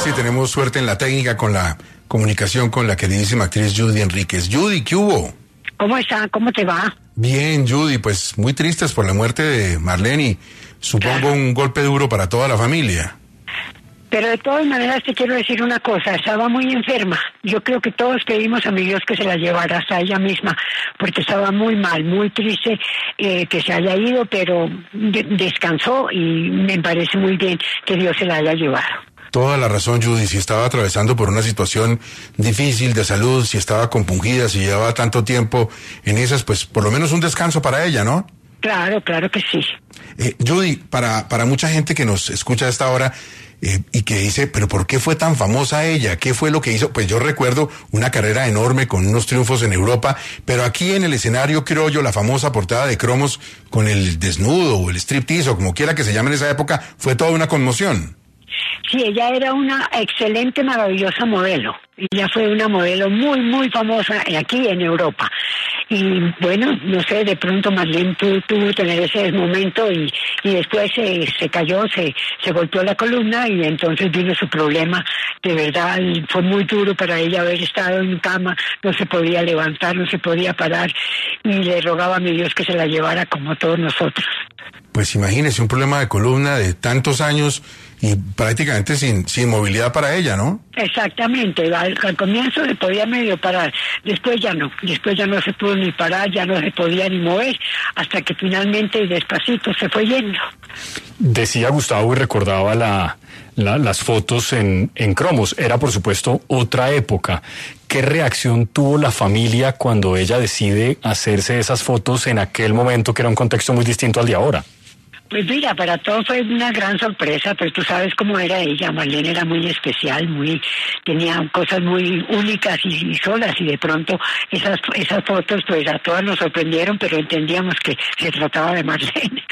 si tenemos suerte en la técnica con la comunicación con la queridísima actriz Judy Enríquez. Judy, ¿qué hubo? ¿Cómo está? ¿Cómo te va? Bien, Judy, pues muy tristes por la muerte de Marlene y supongo un golpe duro para toda la familia. Pero de todas maneras te quiero decir una cosa, estaba muy enferma. Yo creo que todos pedimos a mi Dios que se la llevara hasta ella misma, porque estaba muy mal, muy triste que se haya ido, pero descansó y me parece muy bien que Dios se la haya llevado. Toda la razón, Judy, si estaba atravesando por una situación difícil de salud, si estaba compungida, si llevaba tanto tiempo en esas, pues por lo menos un descanso para ella, ¿no? Claro que sí. Judy, para mucha gente que nos escucha a esta hora y que dice, pero ¿por qué fue tan famosa ella? ¿Qué fue lo que hizo? Pues yo recuerdo una carrera enorme con unos triunfos en Europa, pero aquí en el escenario criollo, la famosa portada de Cromos con el desnudo o el striptease o como quiera que se llame en esa época, fue toda una conmoción. Sí, ella era una excelente, maravillosa modelo. Ella fue una modelo muy, muy famosa aquí en Europa. Y bueno, no sé, de pronto Marlene tuvo que tener ese momento y después se cayó, se golpeó la columna y entonces vino su problema. De verdad, y fue muy duro para ella haber estado en cama, no se podía levantar, no se podía parar y le rogaba a mi Dios que se la llevara como todos nosotros. Pues imagínese, un problema de columna de tantos años y prácticamente sin movilidad para ella, ¿no? Exactamente, al comienzo se podía medio parar, después ya no se pudo ni parar, ya no se podía ni mover, hasta que finalmente despacito se fue yendo. Decía Gustavo y recordaba las fotos en Cromos, era por supuesto otra época. ¿Qué reacción tuvo la familia cuando ella decide hacerse esas fotos en aquel momento que era un contexto muy distinto al de ahora? Pues mira, para todos fue una gran sorpresa, pues tú sabes cómo era ella. Marlene era muy especial, tenía cosas muy únicas y solas, y de pronto esas fotos pues a todas nos sorprendieron, pero entendíamos que se trataba de Marlene.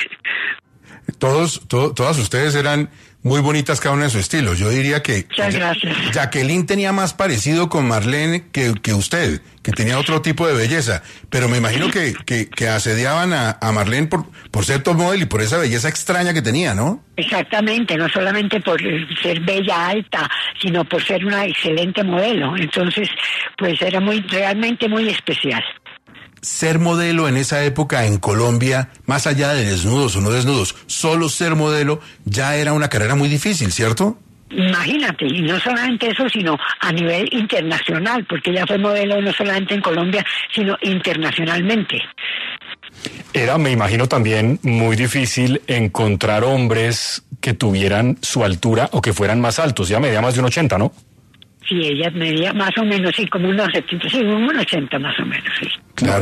Todas ustedes eran muy bonitas cada una en su estilo. Yo diría que muchas gracias. Jacqueline tenía más parecido con Marlene que usted, que tenía otro tipo de belleza. Pero me imagino que asediaban a Marlene por ser top model y por esa belleza extraña que tenía, ¿no? Exactamente, no solamente por ser bella, alta, sino por ser una excelente modelo. Entonces, pues era realmente muy especial. Ser modelo en esa época en Colombia, más allá de desnudos o no desnudos, solo ser modelo ya era una carrera muy difícil, ¿cierto? Imagínate, y no solamente eso, sino a nivel internacional, porque ella fue modelo no solamente en Colombia, sino internacionalmente. Era, me imagino, también muy difícil encontrar hombres que tuvieran su altura o que fueran más altos. Ya medía más de 1,80, ¿no? Sí, ella medía más o menos, sí, como unos 70, sí, unos 80 más o menos, sí. Claro,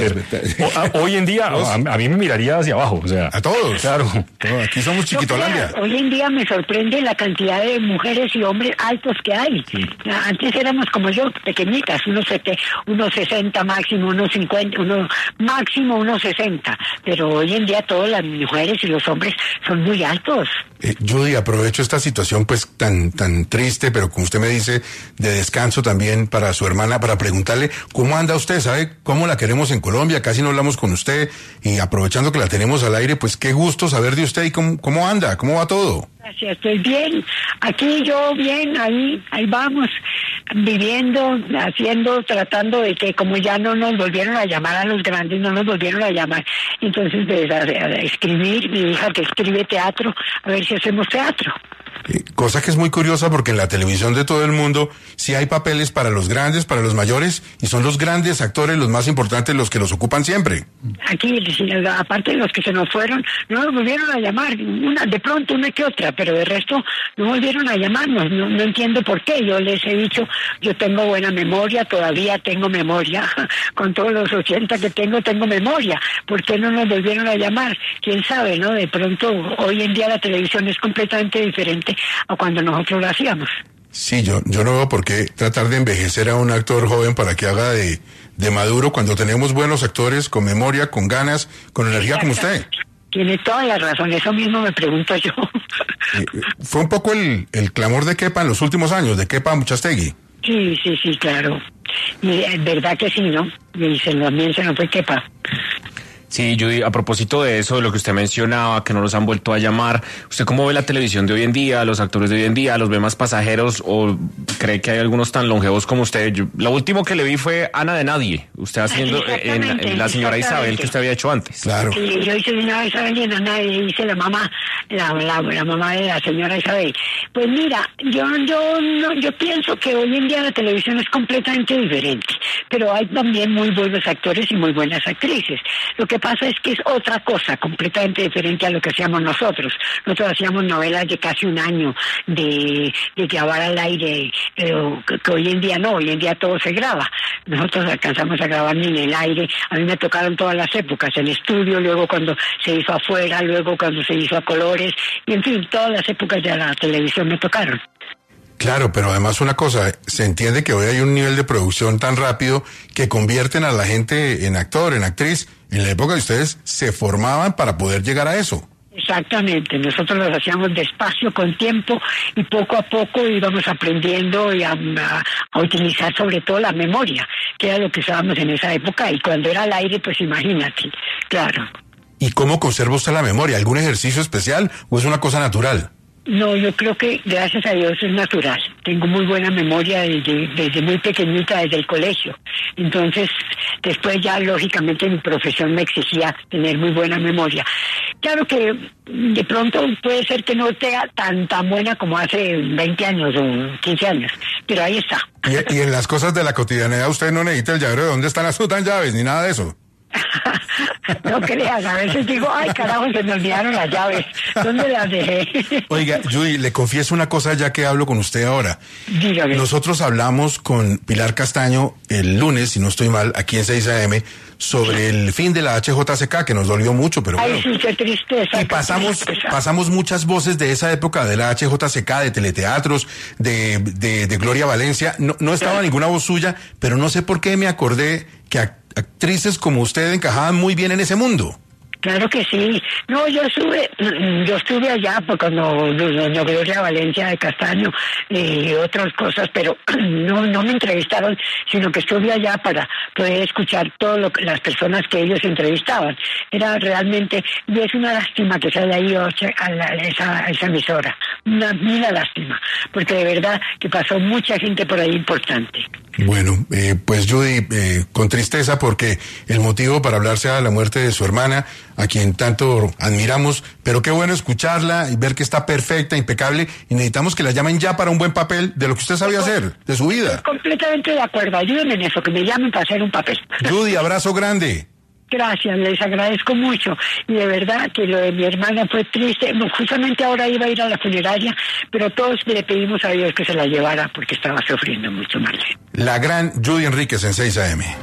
hoy en día, a mí me miraría hacia abajo, o sea. A todos. Claro. Aquí somos Chiquitolandia. Hoy en día me sorprende la cantidad de mujeres y hombres altos que hay. Sí. Antes éramos como yo, pequeñitas, unos 60 máximo, unos 50, máximo unos 60. Pero hoy en día todas las mujeres y los hombres son muy altos. Judy, aprovecho esta situación pues tan triste, pero como usted me dice, de descanso también para su hermana, para preguntarle cómo anda usted, ¿sabe cómo la queremos en Colombia? Casi no hablamos con usted y aprovechando que la tenemos al aire, pues qué gusto saber de usted y cómo anda, cómo va todo. Gracias, estoy bien, aquí yo bien, ahí vamos, viviendo, tratando de que como ya no nos volvieron a llamar a los grandes, no nos volvieron a llamar, entonces a escribir, mi hija que escribe teatro, a ver si hacemos teatro. Cosa que es muy curiosa porque en la televisión de todo el mundo sí hay papeles para los grandes, para los mayores, y son los grandes actores los más importantes los que los ocupan siempre. Aquí, aparte de los que se nos fueron, no nos volvieron a llamar, de pronto una que otra, pero de resto no volvieron a llamarnos, no entiendo por qué. Yo les he dicho, yo tengo buena memoria, todavía tengo memoria, con todos los 80 que tengo memoria. ¿Por qué no nos volvieron a llamar? ¿Quién sabe, no? De pronto, hoy en día la televisión es completamente diferente a cuando nosotros lo hacíamos. Sí, yo no veo por qué tratar de envejecer a un actor joven para que haga de maduro cuando tenemos buenos actores con memoria, con ganas, con energía como usted. Tiene toda la razón, eso mismo me pregunto yo. Fue un poco el clamor de Kepa en los últimos años, de Kepa Muchastegui. Sí, claro. Y es verdad que sí, ¿no? Y también se nos fue Kepa. Sí, Judy, a propósito de eso, de lo que usted mencionaba, que no los han vuelto a llamar, ¿usted cómo ve la televisión de hoy en día, los actores de hoy en día? ¿Los ve más pasajeros o cree que hay algunos tan longevos como usted? Lo último que le vi fue Ana de Nadie, usted haciendo en la señora Isabel que usted había hecho antes. Claro. Sí, yo hice señora Isabel y en Ana hice la mamá de la señora Isabel. Pues mira, yo pienso que hoy en día la televisión es completamente diferente, pero hay también muy buenos actores y muy buenas actrices. Lo que pasa es que es otra cosa completamente diferente a lo que hacíamos nosotros. Nosotros hacíamos novelas de casi un año, de grabar al aire, que hoy en día no, hoy en día todo se graba. Nosotros alcanzamos a grabar ni en el aire. A mí me tocaron todas las épocas, en estudio, luego cuando se hizo afuera, luego cuando se hizo a colores, y en fin, todas las épocas de la televisión me tocaron. Claro, pero además una cosa, se entiende que hoy hay un nivel de producción tan rápido que convierten a la gente en actor, en actriz. En la época de ustedes se formaban para poder llegar a eso. Exactamente, nosotros los hacíamos despacio, con tiempo, y poco a poco íbamos aprendiendo y a utilizar sobre todo la memoria, que era lo que usábamos en esa época, y cuando era al aire, pues imagínate, claro. ¿Y cómo conserva usted la memoria? ¿Algún ejercicio especial o es una cosa natural? No, yo creo que gracias a Dios es natural. Tengo muy buena memoria desde muy pequeñita, desde el colegio. Entonces, después ya lógicamente mi profesión me exigía tener muy buena memoria. Claro que de pronto puede ser que no sea tan buena como hace 20 años o 15 años, pero ahí está. Y en las cosas de la cotidianidad usted no necesita el llavero de dónde están las putas llaves, ni nada de eso. No creas, a veces digo, ay carajo, se me olvidaron las llaves, ¿dónde las dejé? Oiga, Judy, le confieso una cosa ya que hablo con usted ahora. Dígame. Nosotros hablamos con Pilar Castaño el lunes, si no estoy mal, aquí en 6 AM, sobre el fin de la HJCK, que nos dolió mucho, pero ay, bueno. sí, qué tristeza. Y pasamos muchas voces de esa época de la HJCK, de teleteatros, de Gloria Valencia. No estaba ninguna voz suya, pero no sé por qué me acordé que actrices como usted encajaban muy bien en ese mundo. Claro que sí. No, yo estuve allá cuando doña Gloria Valencia de Castaño y otras cosas, pero no me entrevistaron, sino que estuve allá para poder escuchar las personas que ellos entrevistaban. Era realmente, y es una lástima que se haya ido a esa emisora. Una lástima, porque de verdad que pasó mucha gente por ahí importante. Bueno, pues Judy, con tristeza porque el motivo para hablar sea la muerte de su hermana, a quien tanto admiramos, pero qué bueno escucharla y ver que está perfecta, impecable, y necesitamos que la llamen ya para un buen papel de lo que usted sabía hacer, de su vida. Estoy completamente de acuerdo, ayúdenme en eso, que me llamen para hacer un papel. Judy, abrazo grande. Gracias, les agradezco mucho. Y de verdad que lo de mi hermana fue triste. No, justamente ahora iba a ir a la funeraria, pero todos le pedimos a Dios que se la llevara porque estaba sufriendo mucho mal. La gran Judy Enríquez en 6 AM.